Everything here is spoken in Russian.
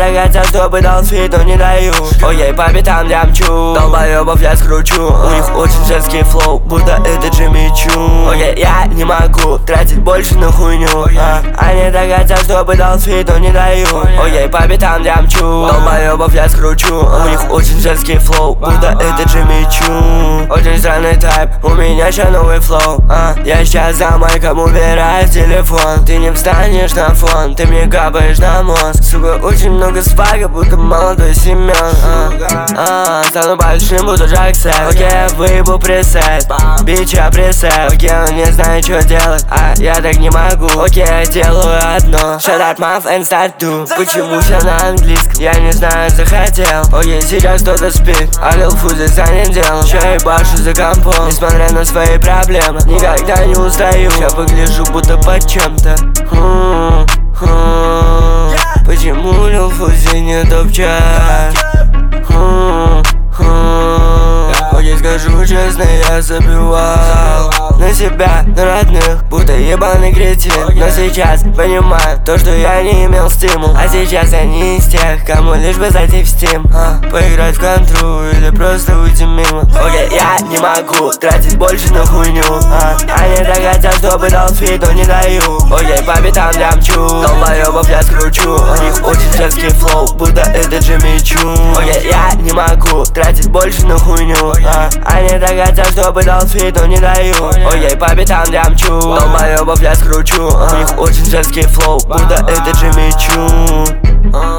так хотят, чтобы дал фит, но не даю. Ой, по битам я мчу, долбоёбов я скручу. У них очень женский флоу, будто это Джимми Чу. Ой, я не могу тратить больше на хуйню. Они так хотят, чтобы дал фит, но не даю. Ой, по битам я мчу, долбоёбов я скручу. У них очень женский флоу, будто это Джимми Чу. Очень странный тайп, у меня еще новый флоу. Я сейчас за майком убираю телефон. Ты не встанешь на фон, ты мне капаешь на мозг. Сука, очень много спага, будто молодой Семен. Стану большим, буду Джаксет. Окей, выебу пресет, бича пресет. Окей, он не знает, что делать, я так не могу. Окей, я делаю одно. Shut up, mouth and start do. Почему все на английском? Я не знаю, захотел. Окей, сейчас кто-то спит, а Lil Fuzi занят делом. Ща ебашу за компом, несмотря на свои проблемы. Никогда не устаю, я выгляжу будто под чем-то. Почему Lil Fuzi не топчат? Окей, скажу честно, я забивал на себя, на родных, будто ебаный кретин. Но сейчас понимаю то, что я не имел стимул. А сейчас я не из тех, кому лишь бы зайти в Steam, поиграть в контру или просто уйти мимо. Окей, я не могу тратить больше на хуйню. Они так хотят, чтобы дал фит, но не даю. Окей, по битам я мчу, долбоёбов я скручу. У них очень женский флоу, будто это Джимми Чу. Окей, я не могу тратить больше на хуйню. Они так хотят, чтобы дал фит, но не даю. Ой, по битам я мчу, долбоёбов я скручу. У них очень женский флоу, будто это Джимми Чу.